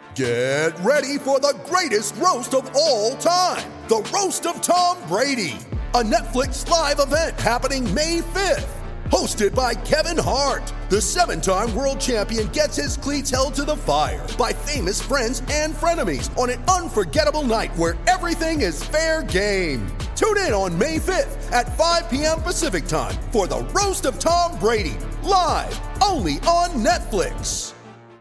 Get ready for the greatest roast of all time, the Roast of Tom Brady, a Netflix live event happening May 5th. Hosted by Kevin Hart, the 7-time world champion gets his cleats held to the fire by famous friends and frenemies on an unforgettable night where everything is fair game. Tune in on May 5th at 5 p.m. Pacific time for the Roast of Tom Brady, live only on Netflix.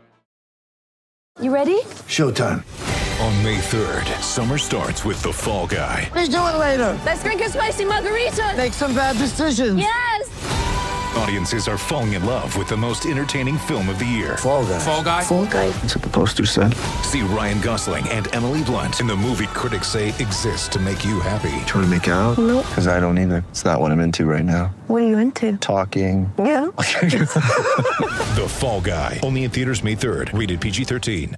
You ready? Showtime. On May 3rd, summer starts with The Fall Guy. Let's do it later. Let's drink a spicy margarita. Make some bad decisions. Yes! Audiences are falling in love with the most entertaining film of the year. Fall Guy. Fall Guy? Fall guy. That's what the poster said. See Ryan Gosling and Emily Blunt in the movie critics say exists to make you happy. Trying to make it out? Nope. Because I don't either. It's not what I'm into right now. What are you into? Talking. Yeah. The Fall Guy. Only in theaters May 3rd. Rated PG-13.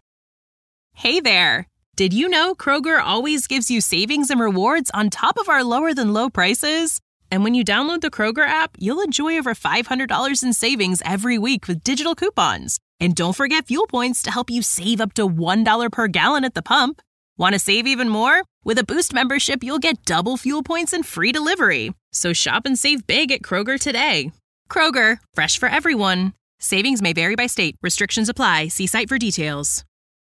Hey there. Did you know Kroger always gives you savings and rewards on top of our lower than low prices? And when you download the Kroger app, you'll enjoy over $500 in savings every week with digital coupons. And don't forget fuel points to help you save up to $1 per gallon at the pump. Want to save even more? With a Boost membership, you'll get double fuel points and free delivery. So shop and save big at Kroger today. Kroger, fresh for everyone. Savings may vary by state. Restrictions apply. See site for details.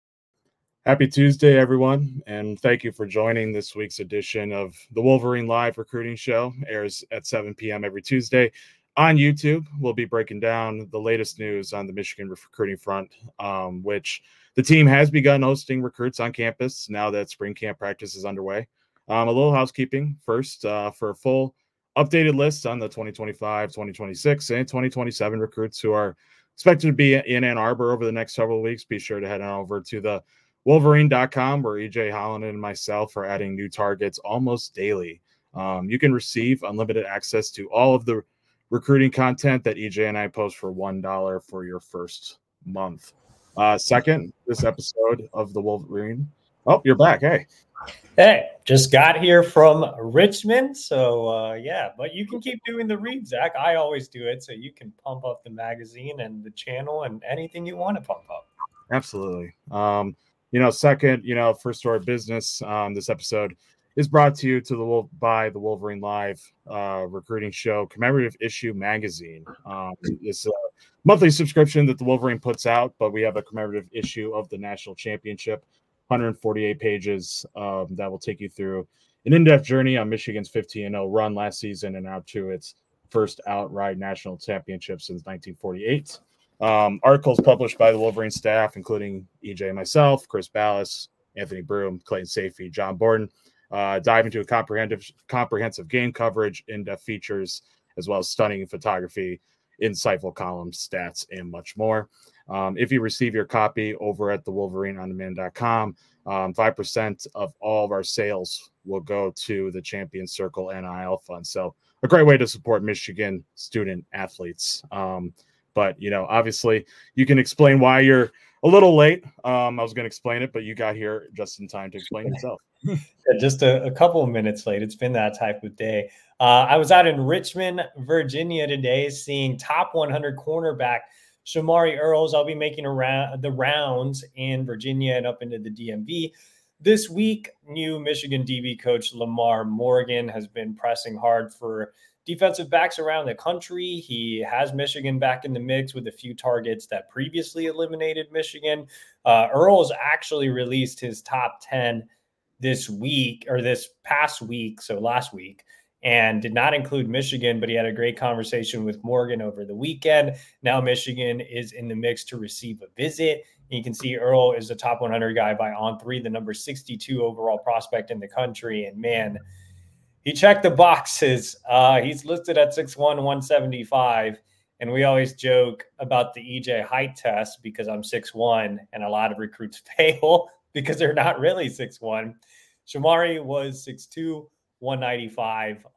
Happy Tuesday, everyone, and thank you for joining this week's edition of the Wolverine Live Recruiting Show. Airs at 7 p.m. every Tuesday on YouTube. We'll be breaking down the latest news on the Michigan recruiting front, which the team has begun hosting recruits on campus now that spring camp practice is underway. A little housekeeping first for a full updated list on the 2025, 2026, and 2027 recruits who are expected to be in Ann Arbor over the next several weeks. Be sure to head on over to the Wolverine.com, where EJ Holland and myself are adding new targets almost daily. You can receive unlimited access to all of the recruiting content that EJ and I post for $1 for your first month. Second, this episode of the Wolverine. Oh, you're back. Hey, just got here from Richmond. So, yeah, but you can keep doing the read, Zach. I always do it. So you can pump up the magazine and the channel and anything you want to pump up. Absolutely. Second, first order of business, this episode is brought to you by the Wolverine Live recruiting show, commemorative issue magazine. It's a monthly subscription that the Wolverine puts out, but we have a commemorative issue of the national championship, 148 pages that will take you through an in-depth journey on Michigan's 15-0 run last season and out to its first outright national championship since 1948. Articles published by the Wolverine staff, including EJ, myself, Chris Ballas, Anthony Broom, Clayton Safey, John Borden, dive into a comprehensive game coverage, in-depth features, as well as stunning photography, insightful columns, stats, and much more. If you receive your copy over at thewolverineondemand.com, 5% of all of our sales will go to the Champion Circle NIL Fund. So a great way to support Michigan student athletes. But, obviously you can explain why you're a little late. I was going to explain it, but you got here just in time to explain yourself. Just a couple of minutes late. It's been that type of day. I was out in Richmond, Virginia today, seeing top 100 cornerback Shamari Earls. I'll be making the rounds in Virginia and up into the DMV. This week, new Michigan DB coach Lamar Morgan has been pressing hard for defensive backs around the country. He has Michigan back in the mix with a few targets that previously eliminated Michigan. Earls actually released his top 10 this past week, so last week, and did not include Michigan, but he had a great conversation with Morgan over the weekend. Now Michigan is in the mix to receive a visit. You can see Earl is the top 100 guy by On3, the number 62 overall prospect in the country. And man, he checked the boxes. He's listed at 6'1", 175. And we always joke about the EJ height test because I'm 6'1", and a lot of recruits fail because they're not really 6'1". Shamari was 6'2", 195.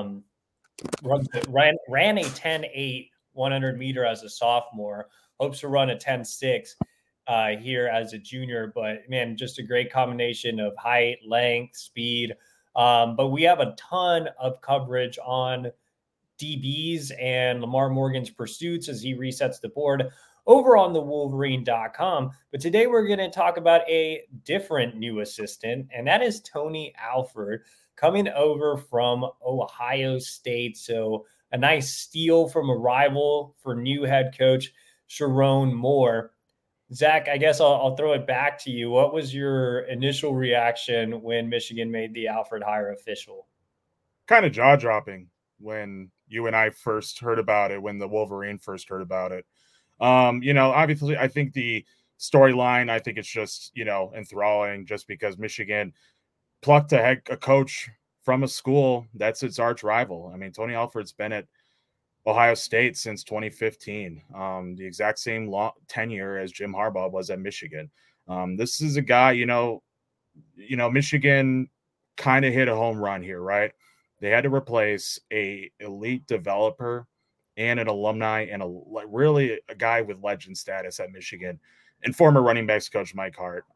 Ran a 10.8 100 meter as a sophomore. Hopes to run a 10.6 here as a junior. But, man, just a great combination of height, length, speed. But we have a ton of coverage on DBs and Lamar Morgan's pursuits as he resets the board over on thewolverine.com. But today we're going to talk about a different new assistant, and that is Tony Alford coming over from Ohio State. So a nice steal from a rival for new head coach Sherrone Moore. Zach, I guess I'll throw it back to you. What was your initial reaction when Michigan made the Alford hire official? Kind of jaw-dropping when you and I first heard about it, when the Wolverine first heard about it. Obviously, I think the storyline, I think it's just, enthralling just because Michigan plucked a coach from a school that's its arch rival. I mean, Tony Alford's been at Ohio State since 2015, the exact same tenure as Jim Harbaugh was at Michigan. This is a guy, Michigan kind of hit a home run here, right? They had to replace a elite developer and an alumni and really a guy with legend status at Michigan and former running backs coach Mike Hart.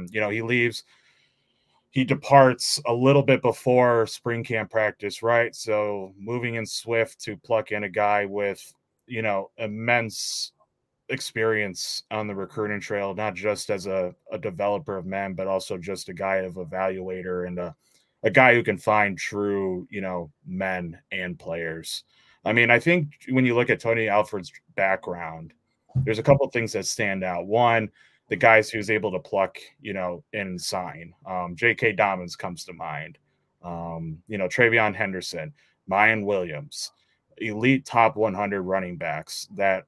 He departs a little bit before spring camp practice, right? So moving in swift to pluck in a guy with, immense experience on the recruiting trail, not just as a developer of men, but also just a guy of evaluator and a guy who can find true, men and players. I mean, I think when you look at Tony Alford's background, there's a couple of things that stand out. One, the guys he was able to pluck, and sign. J.K. Dobbins comes to mind. Travion Henderson, Mayan Williams, elite top 100 running backs that,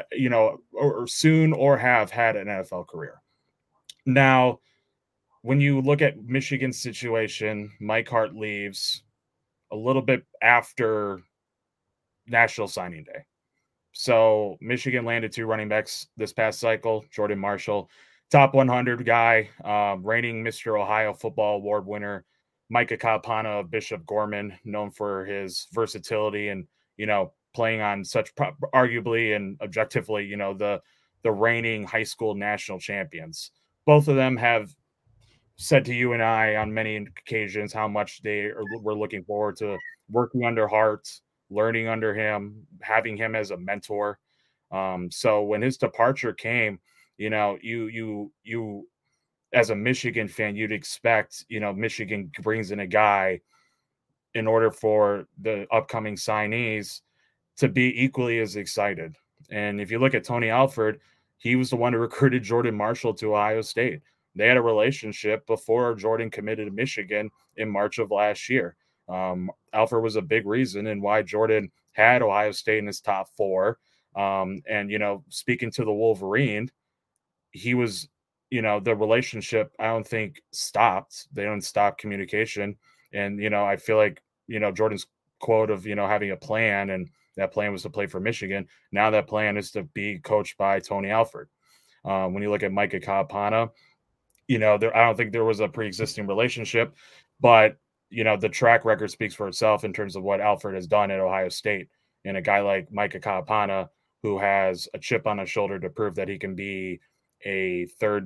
or soon or have had an NFL career. Now, when you look at Michigan's situation, Mike Hart leaves a little bit after National Signing Day. So Michigan landed 2 running backs this past cycle. Jordan Marshall, top 100 guy, reigning Mr. Ohio Football Award winner. Micah Kalpana of Bishop Gorman, known for his versatility and, playing on such arguably and objectively, the reigning high school national champions. Both of them have said to you and I on many occasions how much were looking forward to working under Hart, learning under him, having him as a mentor. So when his departure came, you as a Michigan fan, you'd expect, Michigan brings in a guy in order for the upcoming signees to be equally as excited. And if you look at Tony Alford, he was the one who recruited Jordan Marshall to Ohio State. They had a relationship before Jordan committed to Michigan in March of last year. Alford was a big reason in why Jordan had Ohio State in his top 4. Speaking to the Wolverine, he was, the relationship, I don't think stopped. They don't stop communication. And, I feel like, Jordan's quote of, having a plan, and that plan was to play for Michigan. Now that plan is to be coached by Tony Alford. When you look at Micah Kalpana, I don't think there was a pre-existing relationship, but the track record speaks for itself in terms of what Alford has done at Ohio State. And a guy like Micah Kalpana, who has a chip on his shoulder to prove that he can be a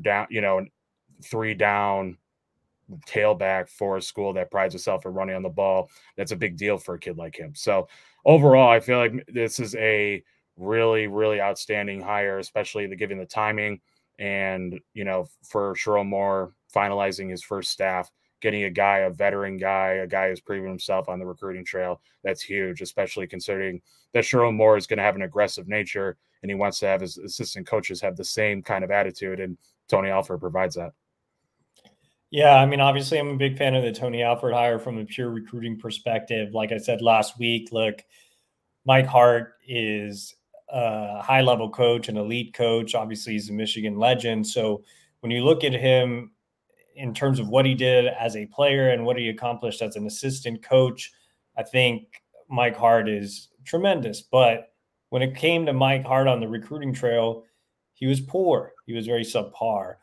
3-down tailback for a school that prides itself on running on the ball. That's a big deal for a kid like him. So overall, I feel like this is a really, really outstanding hire, especially given the timing and, for Sherrone Moore finalizing his first staff. Getting a veteran guy, a guy who's proven himself on the recruiting trail, that's huge, especially considering that Sherrone Moore is going to have an aggressive nature and he wants to have his assistant coaches have the same kind of attitude, and Tony Alford provides that. Yeah, I mean, obviously I'm a big fan of the Tony Alford hire from a pure recruiting perspective. Like I said last week, look, Mike Hart is a high-level coach, an elite coach. Obviously, he's a Michigan legend. So when you look at him in terms of what he did as a player and what he accomplished as an assistant coach, I think Mike Hart is tremendous. But when it came to Mike Hart on the recruiting trail, he was poor. He was very subpar.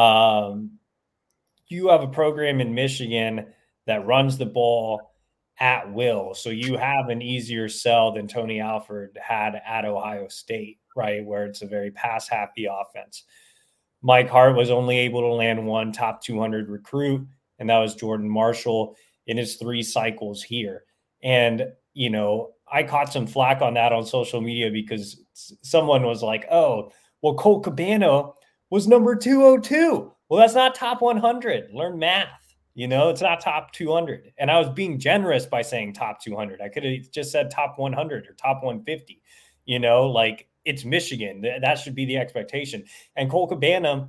You have a program in Michigan that runs the ball at will. So you have an easier sell than Tony Alford had at Ohio State, right? Where it's a very pass-happy offense. Mike Hart was only able to land one top 200 recruit, and that was Jordan Marshall in his 3 cycles here. And, I caught some flack on that on social media because someone was like, oh, Well, Colt Cabana was number 202. Well, that's not top 100. Learn math. It's not top 200. And I was being generous by saying top 200. I could have just said top 100 or top 150. It's Michigan. That should be the expectation. And Colt Cabana,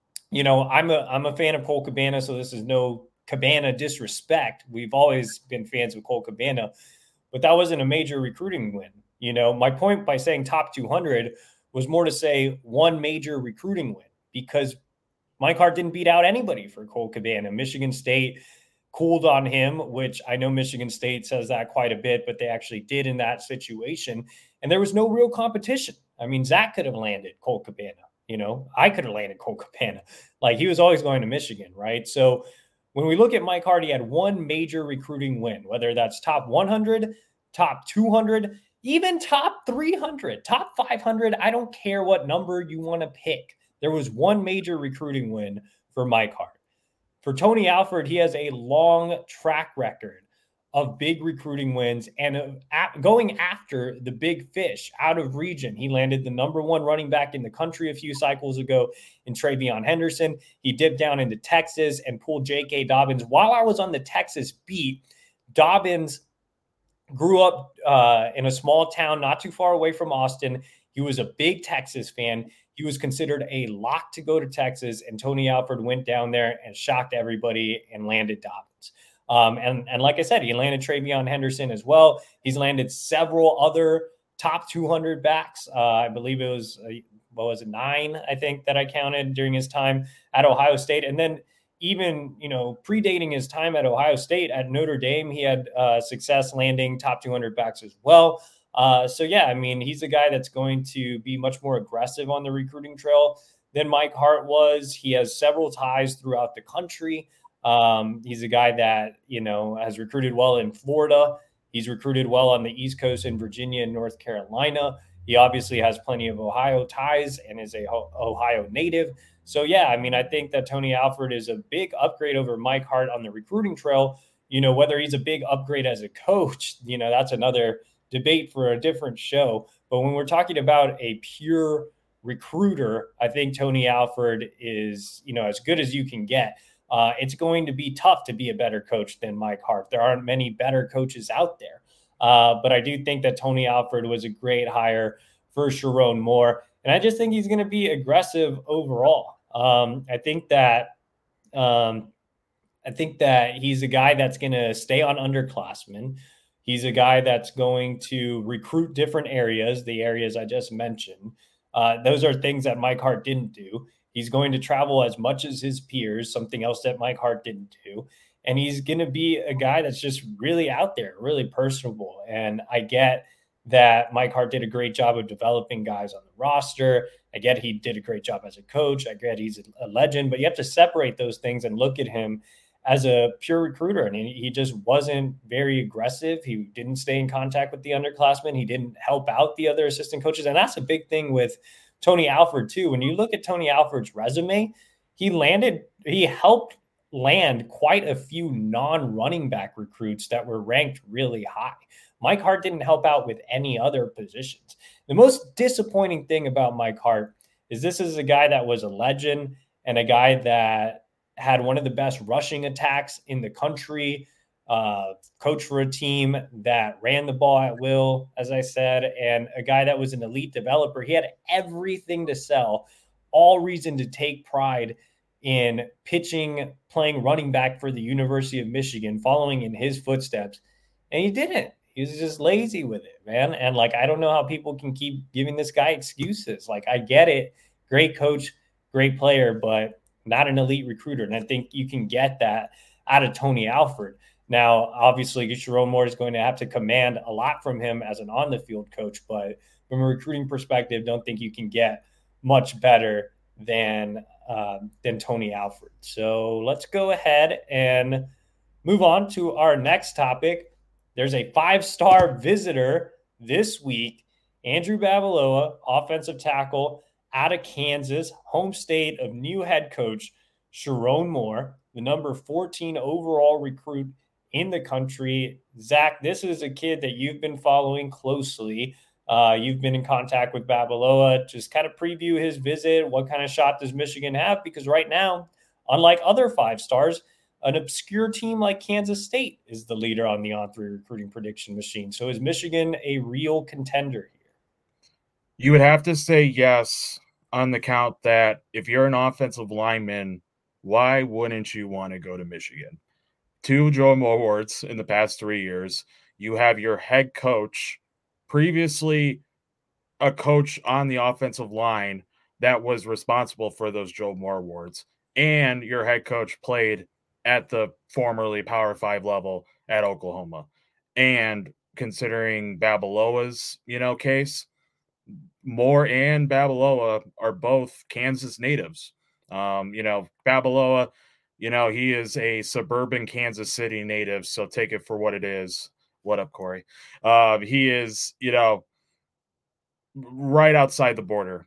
I'm a fan of Colt Cabana, so this is no Cabana disrespect. We've always been fans of Colt Cabana, but that wasn't a major recruiting win. My point by saying top 200 was more to say one major recruiting win, because Mike Hart didn't beat out anybody for Colt Cabana. Michigan State cooled on him, which I know Michigan State says that quite a bit, but they actually did in that situation. And there was no real competition. I mean, Zach could have landed Colt Cabana. I could have landed Colt Cabana. He was always going to Michigan, right? So when we look at Mike Hart, he had one major recruiting win, whether that's top 100, top 200, even top 300, top 500. I don't care what number you want to pick. There was one major recruiting win for Mike Hart. For Tony Alford, he has a long track record of big recruiting wins and going after the big fish out of region. He landed the number one running back in the country a few cycles ago in TreVeyon Henderson. He dipped down into Texas and pulled J.K. Dobbins. While I was on the Texas beat, Dobbins grew up in a small town not too far away from Austin. He was a big Texas fan. He was considered a lock to go to Texas, and Tony Alford went down there and shocked everybody and landed Dobbins. And like I said, he landed TreVeyon Henderson as well. He's landed several other top 200 backs. I believe it was, 9, I think, that I counted during his time at Ohio State. And then even, predating his time at Ohio State, at Notre Dame, he had success landing top 200 backs as well. He's a guy that's going to be much more aggressive on the recruiting trail than Mike Hart was. He has several ties throughout the country. He's a guy that, has recruited well in Florida. He's recruited well on the East Coast in Virginia and North Carolina. He obviously has plenty of Ohio ties and is a Ohio native. So, I think that Tony Alford is a big upgrade over Mike Hart on the recruiting trail. Whether he's a big upgrade as a coach, that's another debate for a different show. But when we're talking about a pure recruiter, I think Tony Alford is, as good as you can get. It's going to be tough to be a better coach than Mike Hart. There aren't many better coaches out there. But I do think that Tony Alford was a great hire for Sherrone Moore. And I just think he's going to be aggressive overall. I think that he's a guy that's going to stay on underclassmen. He's a guy that's going to recruit different areas, the areas I just mentioned. Those are things that Mike Hart didn't do. He's going to travel as much as his peers, something else that Mike Hart didn't do. And he's going to be a guy that's just really out there, really personable. And I get that Mike Hart did a great job of developing guys on the roster. I get he did a great job as a coach. I get he's a legend, but you have to separate those things and look at him as a pure recruiter. And he just wasn't very aggressive. He didn't stay in contact with the underclassmen. He didn't help out the other assistant coaches. And that's a big thing with Tony Alford too. When you look at Tony Alford's resume, he helped land quite a few non-running back recruits that were ranked really high. Mike Hart didn't help out with any other positions. The most disappointing thing about Mike Hart is this is a guy that was a legend and a guy that had one of the best rushing attacks in the country, coach for a team that ran the ball at will, as I said, and a guy that was an elite developer. He had everything to sell, all reason to take pride in pitching, playing running back for the University of Michigan, following in his footsteps. And he didn't. He was just lazy with it, man. And I don't know how people can keep giving this guy excuses. I get it. Great coach, great player, but not an elite recruiter. And I think you can get that out of Tony Alford. Now, obviously, Sherrone Moore is going to have to command a lot from him as an on-the-field coach, but from a recruiting perspective, don't think you can get much better than Tony Alford. So let's go ahead and move on to our next topic. There's a 5-star visitor this week, Andrew Babaloa, offensive tackle out of Kansas, home state of new head coach Sherrone Moore, the number 14 overall recruit in the country. Zach, this is a kid that you've been following closely. You've been in contact with Babaloa. Just kind of preview his visit. What kind of shot does Michigan have? Because right now, unlike other 5 stars, an obscure team like Kansas State is the leader on the On3 recruiting prediction machine. So is Michigan a real contender here? You would have to say yes on the count that if you're an offensive lineman, why wouldn't you want to go to Michigan? 2 Joe Moore Awards in the past 3 years. You have your head coach, previously a coach on the offensive line that was responsible for those Joe Moore Awards, and your head coach played at the formerly Power 5 level at Oklahoma. And considering Babaloa's, case, Moore and Babaloa are both Kansas natives. Babaloa, he is a suburban Kansas City native, so take it for what it is. What up, Corey? He is, right outside the border.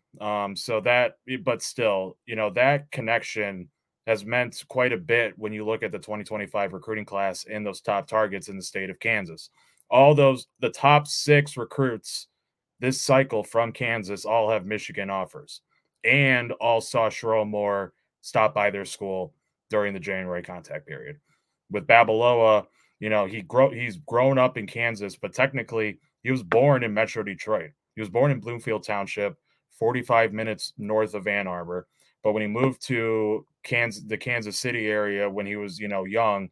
But still, that connection has meant quite a bit when you look at the 2025 recruiting class and those top targets in the state of Kansas. The top 6 recruits this cycle from Kansas all have Michigan offers and all saw Sherrone Moore stop by their school during the January contact period. With Babaloa, he's grown up in Kansas, but technically he was born in Metro Detroit. He was born in Bloomfield Township, 45 minutes north of Ann Arbor. But when he moved to the Kansas City area when he was, young,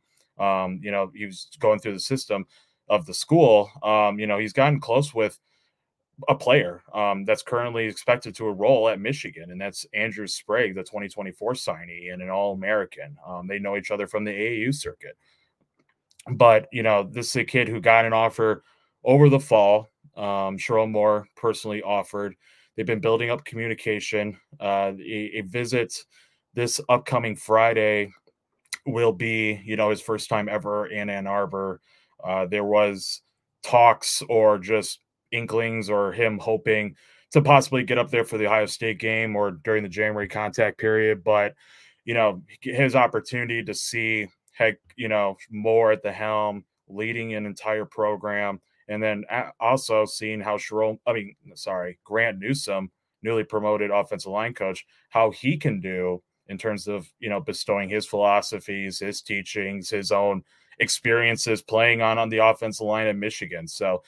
he was going through the system of the school. He's gotten close with a player that's currently expected to enroll at Michigan, and that's Andrew Sprague, the 2024 signee and an All-American. They know each other from the AAU circuit. But, this is a kid who got an offer over the fall. Sherrone Moore personally offered. They've been building up communication. A visit this upcoming Friday will be, his first time ever in Ann Arbor. There was talks or just inklings or him hoping to possibly get up there for the Ohio State game or during the January contact period. But, his opportunity to see, Moore at the helm, leading an entire program, and then also seeing how Grant Newsome, newly promoted offensive line coach, how he can do in terms of, bestowing his philosophies, his teachings, his own experiences playing on the offensive line at Michigan. So,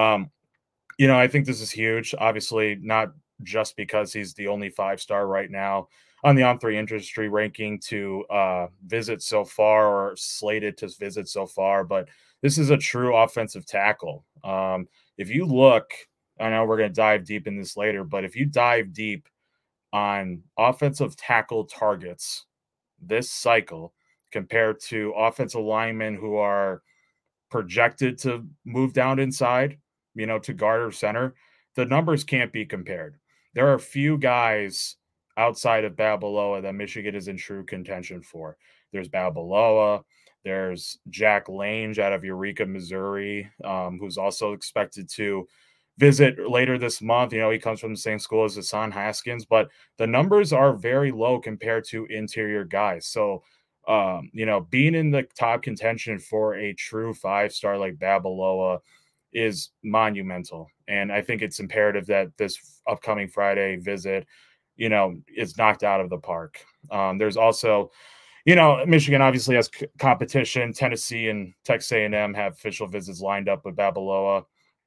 I think this is huge. Obviously, not just because he's the only 5-star right now on the On3 industry ranking to visit so far or slated to visit so far, but this is a true offensive tackle. If you look, I know we're going to dive deep in this later, but if you dive deep on offensive tackle targets this cycle compared to offensive linemen who are projected to move down inside, to guard or center, the numbers can't be compared. There are a few guys outside of Babaloa that Michigan is in true contention for. There's Babaloa. There's Jack Lange out of Eureka, Missouri, who's also expected to visit later this month. He comes from the same school as Hassan Haskins, but the numbers are very low compared to interior guys. So, being in the top contention for a true 5-star like Babaloa is monumental. And I think it's imperative that this upcoming Friday visit, is knocked out of the park. There's also, Michigan obviously has competition. Tennessee and Texas A&M have official visits lined up with Babaloa.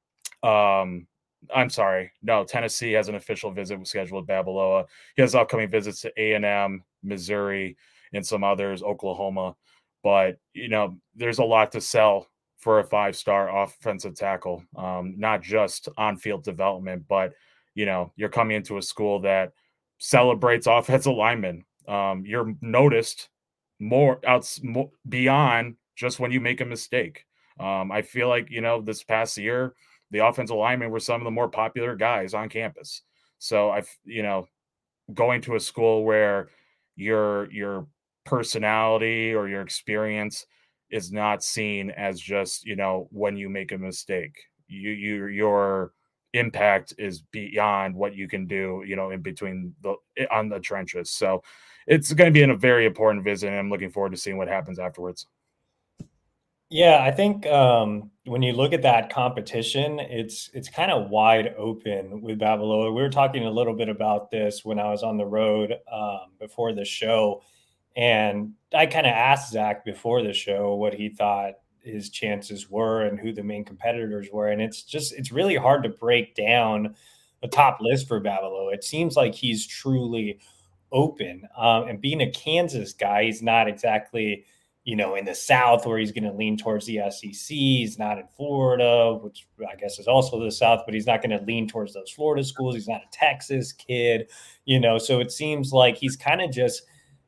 I'm sorry. No, Tennessee has an official visit scheduled with Babaloa. He has upcoming visits to A&M, Missouri, and some others, Oklahoma. But, there's a lot to sell for a 5-star offensive tackle, not just on-field development, but, you're coming into a school that celebrates offensive linemen. You're noticed more beyond just when you make a mistake. I feel like, this past year, the offensive linemen were some of the more popular guys on campus. So going to a school where your personality or your experience is not seen as just, when you make a mistake, your impact is beyond what you can do, in between on the trenches. So it's going to be a very important visit, and I'm looking forward to seeing what happens afterwards. Yeah, I think when you look at that competition, it's kind of wide open with Babalola. We were talking a little bit about this when I was on the road before the show, and I kind of asked Zach before the show what he thought his chances were and who the main competitors were, and it's really hard to break down a top list for Babalola. It seems like he's truly open, and being a Kansas guy, he's not exactly in the South where he's going to lean towards the SEC. He's not in Florida, which I guess is also the South, but he's not going to lean towards those Florida schools. He's not a Texas kid, so it seems like he's kind of just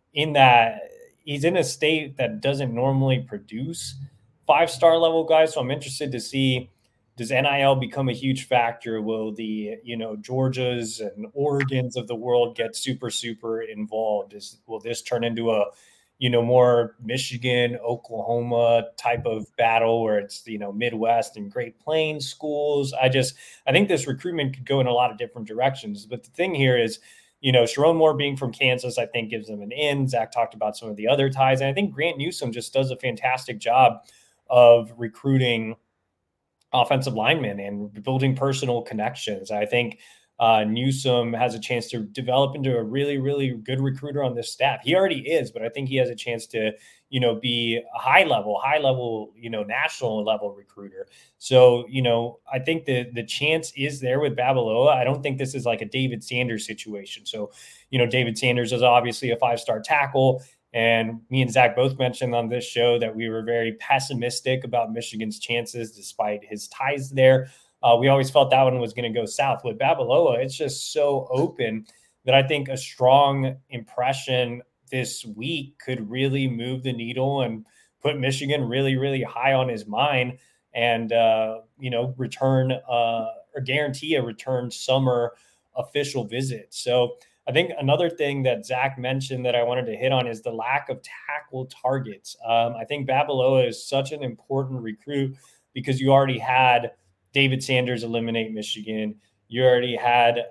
he's in a state that doesn't normally produce 5-star level guys. So I'm interested to see, does NIL become a huge factor? Will the, Georgias and Oregons of the world get super, super involved? Will this turn into a, more Michigan, Oklahoma type of battle where it's, Midwest and Great Plains schools? I think this recruitment could go in a lot of different directions. But the thing here is, Sharon Moore being from Kansas, I think gives them an in. Zach talked about some of the other ties. And I think Grant Newsome just does a fantastic job of recruiting offensive linemen and building personal connections. I think Newsome has a chance to develop into a really, really good recruiter on this staff. He already is, but I think he has a chance to, be a high level, national level recruiter. So, I think the chance is there with Babalola. I don't think this is like a David Sanders situation. So, David Sanders is obviously a 5-star tackle. And me and Zach both mentioned on this show that we were very pessimistic about Michigan's chances despite his ties there. We always felt that one was going to go south. With Babalola, it's just so open that I think a strong impression this week could really move the needle and put Michigan really, really high on his mind and, return or guarantee a return summer official visit. So I think another thing that Zach mentioned that I wanted to hit on is the lack of tackle targets. I think Babalola is such an important recruit because you already had David Sanders eliminate Michigan. You already had,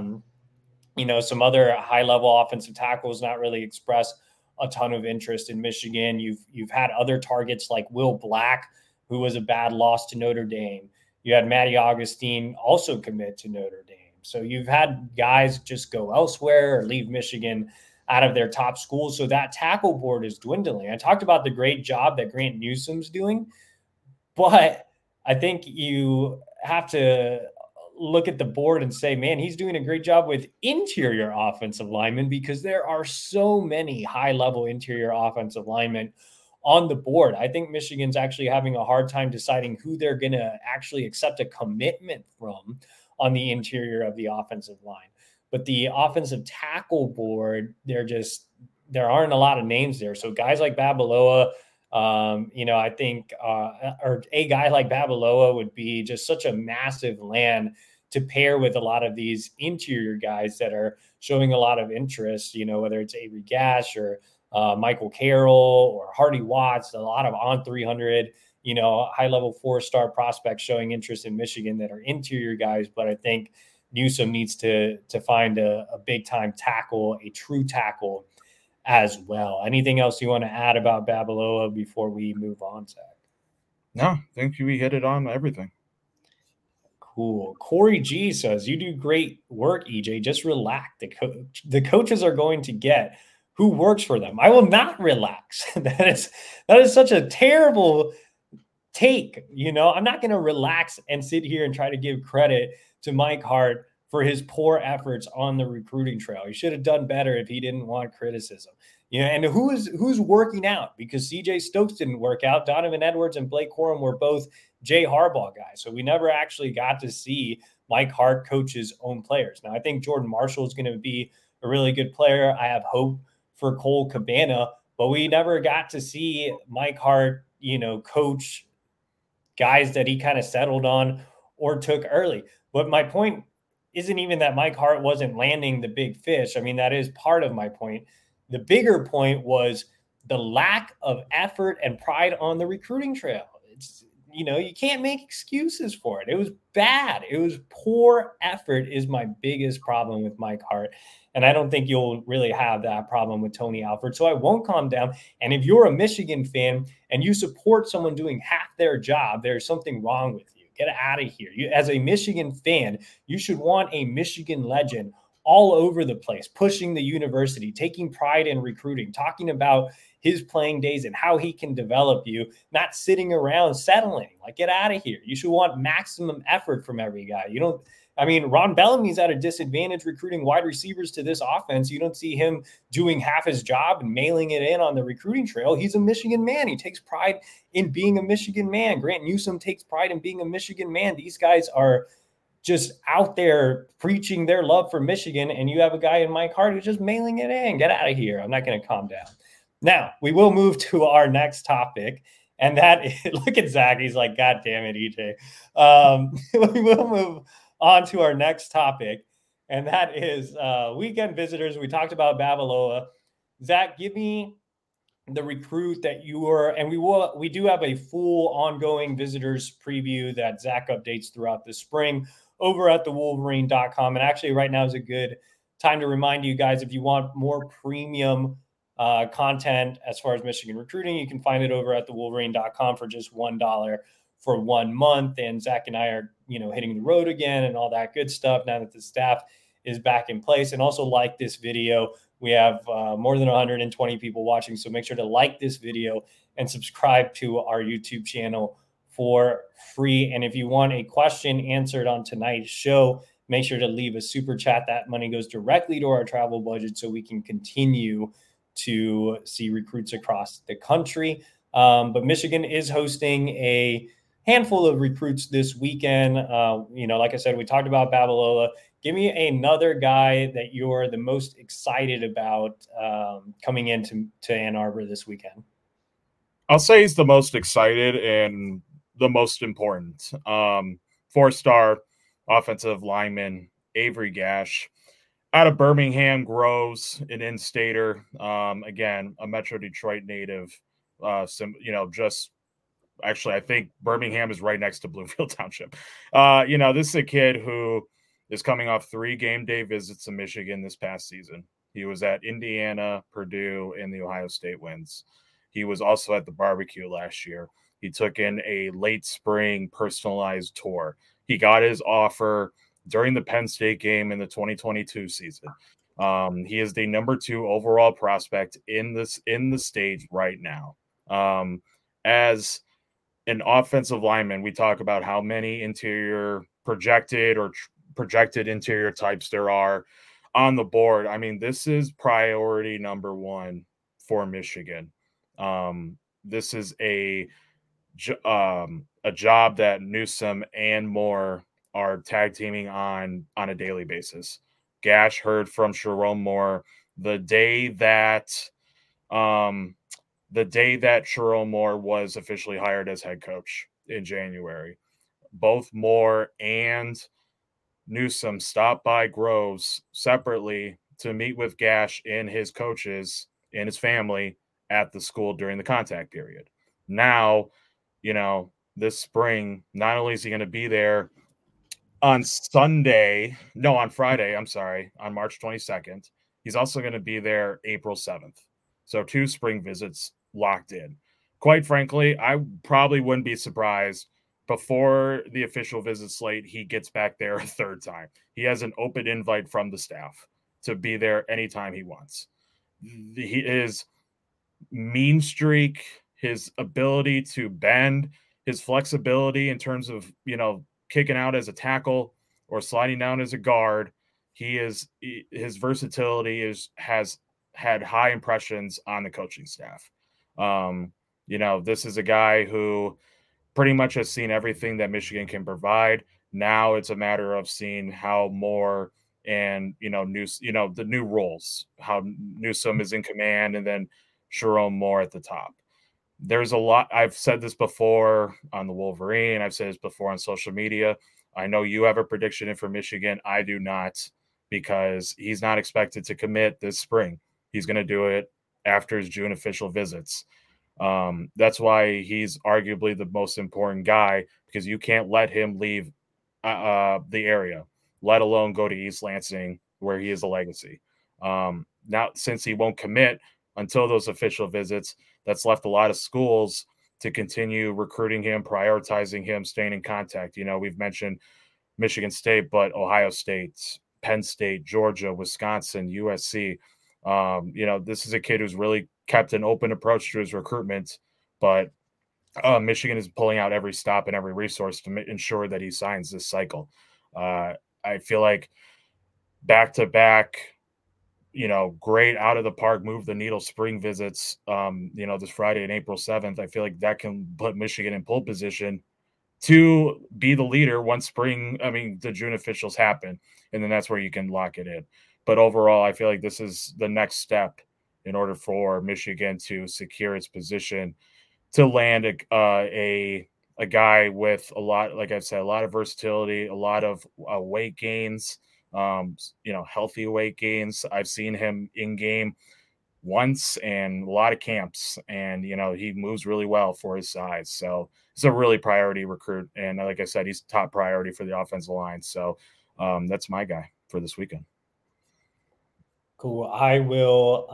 some other high-level offensive tackles not really express a ton of interest in Michigan. You've had other targets like Will Black, who was a bad loss to Notre Dame. You had Matty Augustine also commit to Notre Dame. So you've had guys just go elsewhere or leave Michigan out of their top schools. So that tackle board is dwindling. I talked about the great job that Grant Newsome's doing, but I think you have to look at the board and say, man, he's doing a great job with interior offensive linemen because there are so many high-level interior offensive linemen on the board. I think Michigan's actually having a hard time deciding who they're going to actually accept a commitment from on the interior of the offensive line. But the offensive tackle board, there aren't a lot of names there. So guys like Babalola, I think, or a guy like Babalola would be just such a massive land to pair with a lot of these interior guys that are showing a lot of interest, whether it's Avery Gash or Michael Carroll or Hardy Watts, a lot of on 300, high-level 4-star prospects showing interest in Michigan that are interior guys. But I think Newsome needs to find a big-time tackle, a true tackle as well. Anything else you want to add about Babalola before we move on, Zach? No, I think we hit it on everything. Cool. Corey G says, you do great work, EJ. Just relax. The coaches are going to get who works for them. I will not relax. That is such a terrible take. I'm not going to relax and sit here and try to give credit to Mike Hart for his poor efforts on the recruiting trail. He should have done better if he didn't want criticism. And who's working out? Because CJ Stokes didn't work out. Donovan Edwards and Blake Corum were both Jay Harbaugh guys. So we never actually got to see Mike Hart coach his own players. Now, I think Jordan Marshall is going to be a really good player. I have hope for Cole Cabana, but we never got to see Mike Hart, coach guys that he kind of settled on or took early. But my point isn't even that Mike Hart wasn't landing the big fish. I mean, that is part of my point. The bigger point was the lack of effort and pride on the recruiting trail. you can't make excuses for it. It was bad. It was poor effort is my biggest problem with Mike Hart. And I don't think you'll really have that problem with Tony Alford. So I won't calm down. And if you're a Michigan fan and you support someone doing half their job, there's something wrong with you. Get out of here. You, as a Michigan fan, you should want a Michigan legend all over the place, pushing the university, taking pride in recruiting, talking about his playing days and how he can develop you, not sitting around settling. Like, get out of here. You should want maximum effort from every guy. Ron Bellamy's at a disadvantage recruiting wide receivers to this offense. You don't see him doing half his job and mailing it in on the recruiting trail. He's a Michigan man. He takes pride in being a Michigan man. Grant Newsome takes pride in being a Michigan man. These guys are just out there preaching their love for Michigan, and you have a guy in Mike Hart who's just mailing it in. Get out of here. I'm not going to calm down. Now, we will move to our next topic, and that is, look at Zach. He's like, God damn it, EJ. We will move on to our next topic, and that is weekend visitors. We talked about Babalola. Zach, give me the recruit that you were, and we do have a full ongoing visitors preview that Zach updates throughout the spring over at thewolverine.com. And actually right now is a good time to remind you guys, if you want more premium content as far as Michigan recruiting, you can find it over at thewolverine.com for just $1 for 1 month. And Zach and I are, hitting the road again and all that good stuff now that the staff is back in place. And also like this video. We have more than 120 people watching. So make sure to like this video and subscribe to our YouTube channel for free. And if you want a question answered on tonight's show, make sure to leave a super chat. That money goes directly to our travel budget so we can continue to see recruits across the country. But Michigan is hosting a handful of recruits this weekend. Like I said, we talked about Babalola. Give me another guy that you're the most excited about coming into Ann Arbor this weekend. I'll say he's the most excited and the most important. 4-star offensive lineman Avery Gash out of Birmingham Groves, an in-stater. Again, a Metro Detroit native. Actually, I think Birmingham is right next to Bloomfield Township. This is a kid who is coming off 3 game day visits to Michigan this past season. He was at Indiana, Purdue, and the Ohio State wins. He was also at the barbecue last year. He took in a late spring personalized tour. He got his offer during the Penn State game in the 2022 season. He is the number 2 overall prospect in the state right now. As an offensive lineman, we talk about how many interior projected interior types there are on the board. I mean, this is priority number 1 for Michigan. This is a job that Newsome and Moore are tag teaming on a daily basis. Gash heard from Sherrone Moore the day that Sherrone Moore was officially hired as head coach in January. Both Moore and Newsome stopped by Groves separately to meet with Gash and his coaches and his family at the school during the contact period. Now, this spring, not only is he going to be there on Friday, on March 22nd, he's also going to be there April 7th. So 2 spring visits locked in. Quite frankly, I probably wouldn't be surprised before the official visit slate, he gets back there a 3rd time. He has an open invite from the staff to be there anytime he wants. His mean streak, his ability to bend, his flexibility in terms of, kicking out as a tackle or sliding down as a guard, his versatility has had high impressions on the coaching staff. This is a guy who pretty much has seen everything that Michigan can provide. Now it's a matter of seeing how Moore and, the new roles, how Newsome is in command and then Sherrone Moore at the top. There's a lot. I've said this before on the Wolverine. I've said this before on social media. I know you have a prediction in for Michigan. I do not, because he's not expected to commit this spring. He's going to do it after his June official visits. That's why he's arguably the most important guy, because you can't let him leave the area, let alone go to East Lansing where he is a legacy. Now, since he won't commit until those official visits, that's left a lot of schools to continue recruiting him, prioritizing him, staying in contact. We've mentioned Michigan State, but Ohio State, Penn State, Georgia, Wisconsin, USC. This is a kid who's really kept an open approach to his recruitment, but Michigan is pulling out every stop and every resource to ensure that he signs this cycle. I feel like back-to-back, great out of the park, move the needle spring visits, this Friday and April 7th. I feel like that can put Michigan in pole position to be the leader once the June officials happen, and then that's where you can lock it in. But overall, I feel like this is the next step in order for Michigan to secure its position to land a guy with a lot, like I said, a lot of versatility, a lot of weight gains, healthy weight gains. I've seen him in game once and a lot of camps, and he moves really well for his size. So he's a really priority recruit, and like I said, he's top priority for the offensive line. So that's my guy for this weekend. Cool. I will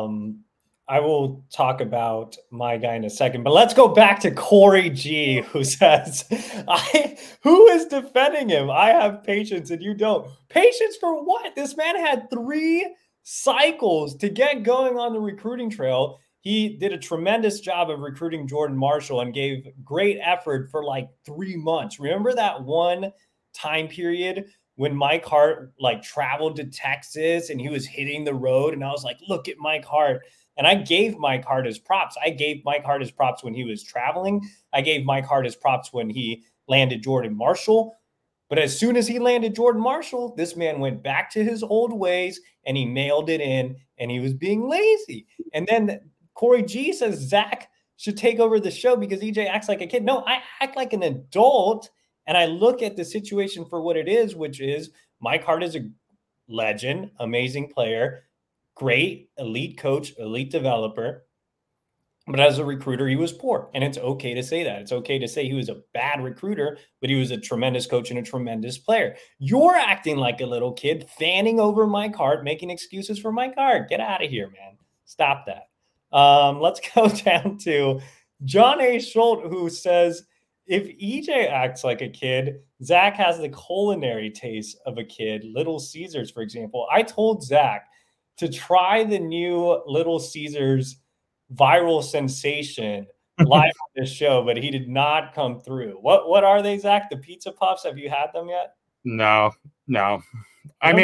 talk about my guy in a second, but let's go back to Corey G, who says, who is defending him? I have patience and you don't. Patience for what? This man had 3 cycles to get going on the recruiting trail. He did a tremendous job of recruiting Jordan Marshall and gave great effort for like 3 months. Remember that one time period when Mike Hart traveled to Texas and he was hitting the road, and I was like, look at Mike Hart. And I gave Mike Hart his props. I gave Mike Hart his props when he was traveling. I gave Mike Hart his props when he landed Jordan Marshall. But as soon as he landed Jordan Marshall, this man went back to his old ways and he mailed it in, and he was being lazy. And then Corey G says Zach should take over the show because EJ acts like a kid. No, I act like an adult. And I look at the situation for what it is, which is Mike Hart is a legend, amazing player, great elite coach, elite developer. But as a recruiter, he was poor. And it's okay to say that. It's okay to say he was a bad recruiter, but he was a tremendous coach and a tremendous player. You're acting like a little kid, fanning over Mike Hart, making excuses for Mike Hart. Get out of here, man. Stop that. Let's go down to John A. Schultz, who says, if EJ acts like a kid, Zach has the culinary taste of a kid. Little Caesars, for example. I told Zach to try the new Little Caesars viral sensation live on this show, but he did not come through. What are they, Zach? The pizza puffs? Have you had them yet? No. I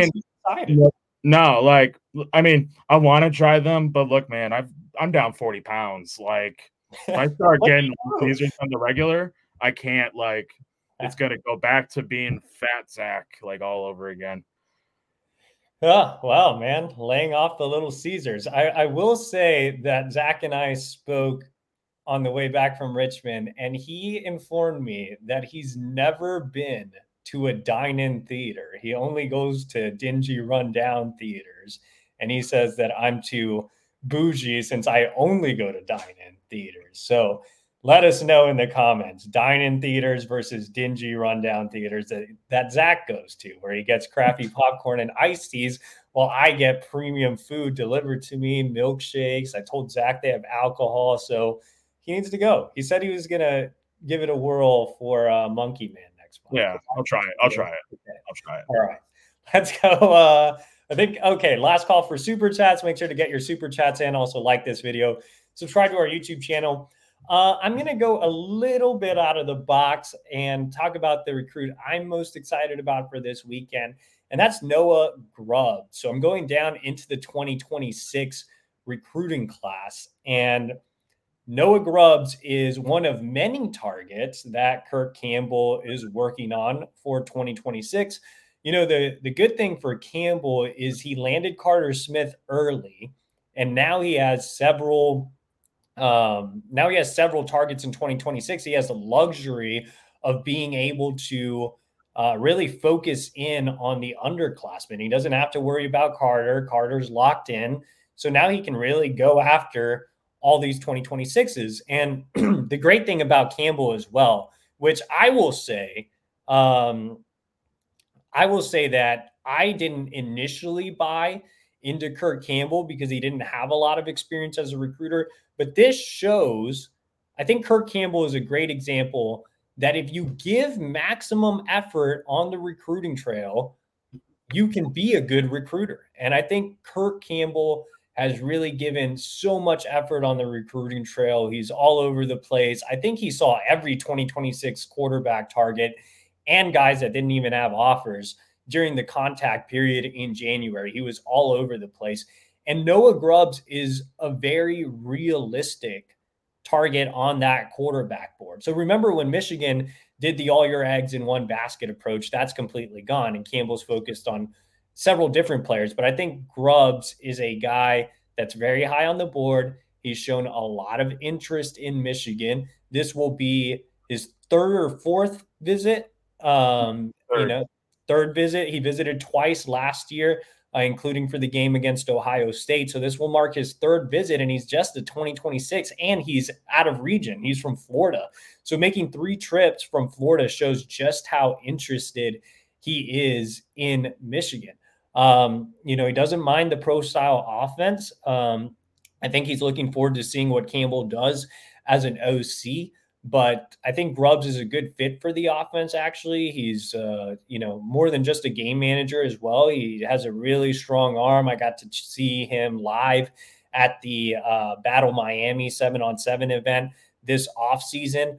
want to try them, but look, man, I'm down 40 pounds. Like, if I start getting Caesars on the regular, I can't, it's going to go back to being fat Zach, all over again. Oh, wow, man. Laying off the Little Caesars. I will say that Zach and I spoke on the way back from Richmond, and he informed me that he's never been to a dine-in theater. He only goes to dingy, rundown theaters. And he says that I'm too bougie since I only go to dine-in theaters. So let us know in the comments, dine-in theaters versus dingy, rundown theaters that Zach goes to, where he gets crappy popcorn and iced teas while I get premium food delivered to me, milkshakes. I told Zach they have alcohol, so he needs to go. He said he was going to give it a whirl for Monkey Man next month. Yeah, I'll try it. Okay. I'll try it. All right. Let's go. Last call for super chats. Make sure to get your super chats in. Also like this video. Subscribe to our YouTube channel. I'm going to go a little bit out of the box and talk about the recruit I'm most excited about for this weekend, and that's Noah Grubb. So I'm going down into the 2026 recruiting class, and Noah Grubbs is one of many targets that Kirk Campbell is working on for 2026. You know, the good thing for Campbell is he landed Carter Smith early, and now he has several targets in 2026. He has the luxury of being able to really focus in on the underclassmen. He doesn't have to worry about Carter. Carter's locked in. So now he can really go after all these 2026s. And the great thing about Campbell as well, which I will say that I didn't initially buy into Kirk Campbell because he didn't have a lot of experience as a recruiter. But this shows, I think Kirk Campbell is a great example that if you give maximum effort on the recruiting trail, you can be a good recruiter. And I think Kirk Campbell has really given so much effort on the recruiting trail. He's all over the place. I think he saw every 2026 quarterback target and guys that didn't even have offers during the contact period in January. He was all over the place. And Noah Grubbs is a very realistic target on that quarterback board. So remember when Michigan did the all your eggs in one basket approach, that's completely gone. And Campbell's focused on several different players. But I think Grubbs is a guy that's very high on the board. He's shown a lot of interest in Michigan. This will be his third or fourth visit. Third visit. He visited twice last year, including for the game against Ohio State. So this will mark his third visit, and he's just a 2026, and he's out of region. He's from Florida. So making 3 trips from Florida shows just how interested he is in Michigan. He doesn't mind the pro-style offense. I think he's looking forward to seeing what Campbell does as an OC. But I think Grubbs is a good fit for the offense, actually. He's, more than just a game manager as well. He has a really strong arm. I got to see him live at the Battle Miami 7-on-7 event this offseason.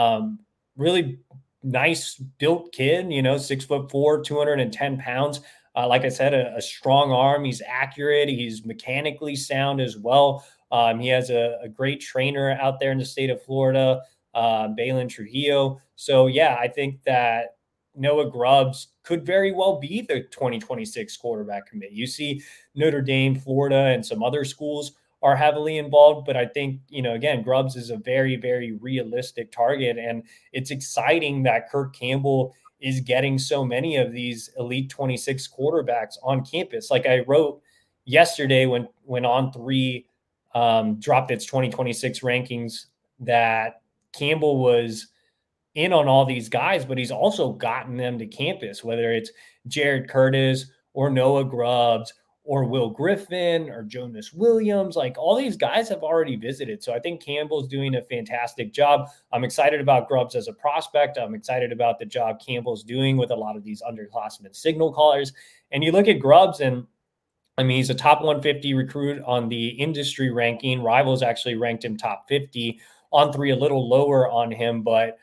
Really nice built kid, 6'4", 210 pounds. Like I said, a strong arm. He's accurate. He's mechanically sound as well. He has a great trainer out there in the state of Florida, Balin Trujillo. So, yeah, I think that Noah Grubbs could very well be the 2026 quarterback commit. You see Notre Dame, Florida, and some other schools are heavily involved. But I think, again, Grubbs is a very, very realistic target. And it's exciting that Kirk Campbell is getting so many of these elite 26 quarterbacks on campus. Like I wrote yesterday when On3 dropped its 2026 rankings, that Campbell was in on all these guys, but he's also gotten them to campus, whether it's Jared Curtis or Noah Grubbs or Will Griffin or Jonas Williams. Like all these guys have already visited. So I think Campbell's doing a fantastic job. I'm excited about Grubbs as a prospect. I'm excited about the job Campbell's doing with a lot of these underclassmen signal callers. And you look at Grubbs, and he's a top 150 recruit on the industry ranking. Rivals actually ranked him top 50. On3 a little lower on him, but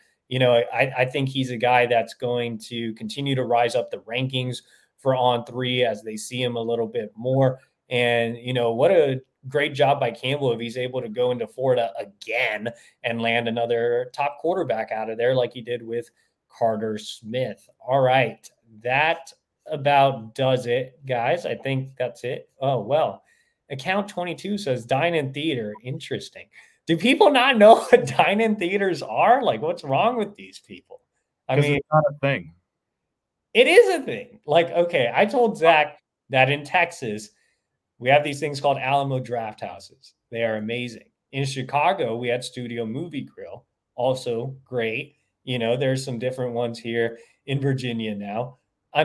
I think he's a guy that's going to continue to rise up the rankings for On3 as they see him a little bit more. And what a great job by Campbell if he's able to go into Florida again and land another top quarterback out of there like he did with Carter Smith. All right, that about does it, guys. I think that's it. Oh, well, account 22 says dine-in theater. Interesting. Do people not know what dine-in theaters are? Like, what's wrong with these people? It's not a thing. It is a thing. Like, okay, I told Zach that in Texas, we have these things called Alamo Draft Houses. They are amazing. In Chicago, we had Studio Movie Grill, also great. There's some different ones here in Virginia now.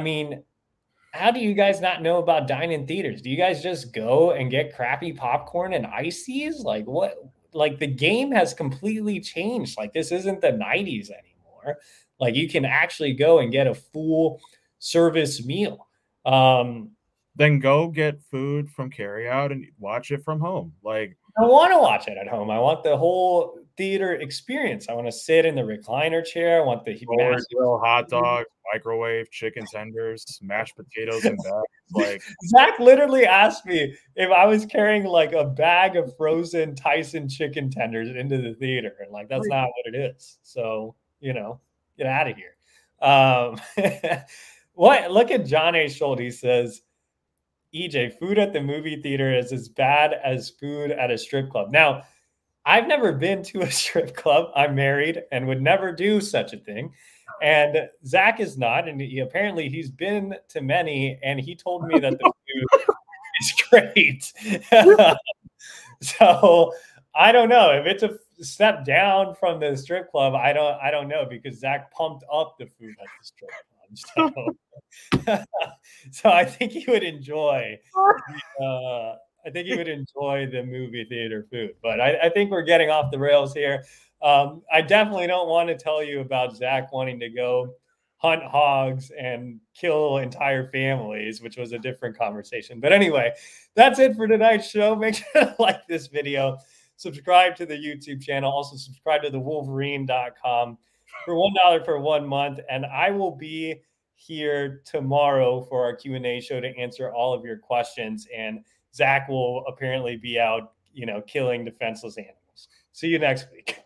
How do you guys not know about dine-in theaters? Do you guys just go and get crappy popcorn and ices? Like, what? Like, the game has completely changed. Like, this isn't the 90s anymore. Like, you can actually go and get a full service meal. Then go get food from carryout and watch it from home. Like, I want to watch it at home. I want the whole theater experience. I want to sit in the recliner chair. I want the grill, hot dogs, microwave, chicken tenders, mashed potatoes, and bags. Like, Zach literally asked me if I was carrying like a bag of frozen Tyson chicken tenders into the theater, and like that's not what it is. So get out of here. What? Look at John A. Schultz. He says, EJ, food at the movie theater is as bad as food at a strip club. Now, I've never been to a strip club. I'm married and would never do such a thing. And Zach is not. And apparently he's been to many. And he told me that the food is great. So I don't know if it's a step down from the strip club. I don't know, because Zach pumped up the food at the strip club. So, so I think he would enjoy. I think he would enjoy the movie theater food. But I think we're getting off the rails here. I definitely don't want to tell you about Zach wanting to go hunt hogs and kill entire families, which was a different conversation. But anyway, that's it for tonight's show. Make sure to like this video, subscribe to the YouTube channel, also subscribe to thewolverine.com for $1 for 1 month. And I will be here tomorrow for our Q&A show to answer all of your questions. And Zach will apparently be out, killing defenseless animals. See you next week.